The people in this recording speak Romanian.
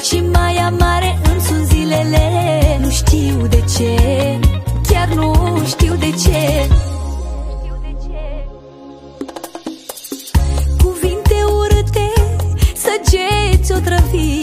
și mai amare îmi sunt zilele. Nu știu de ce, chiar nu știu de ce. Cuvinte urâte, săgeți otrăvite,